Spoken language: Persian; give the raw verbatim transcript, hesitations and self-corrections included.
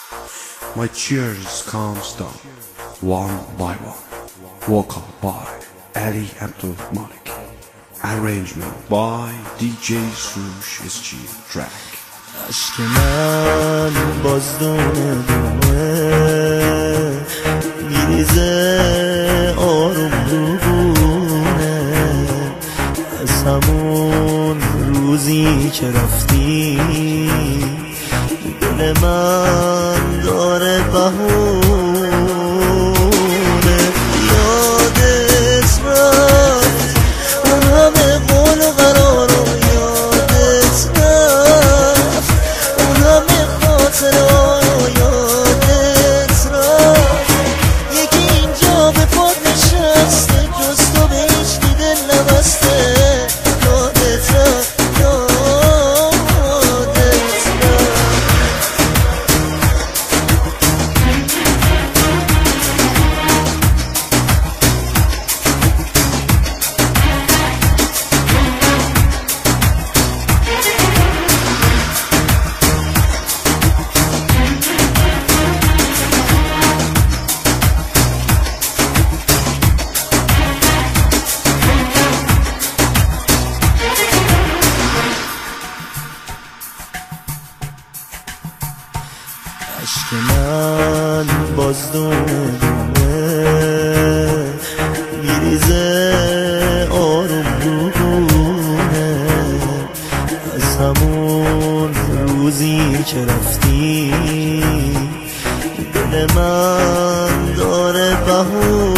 My cheers comes down one by one. Vocal by Ali Abdul Malik. Arrangement by دی جی سروش اس جی track. عشق من باز دونه دونه میریزه آروم روبونه از همون روزی که رفتی دل من داره بهونه یادت رفت اون همه قول و قرار و یادت رفت اون همه خاطرها رو یادت رفت یکی اینجا به پاد نشسته جز تو به هیچ کی دل نبسته یادت رفت عشق من باز دونه دونه میریزه آروم روبونه از همون روزی که رفتی دل من داره بهونه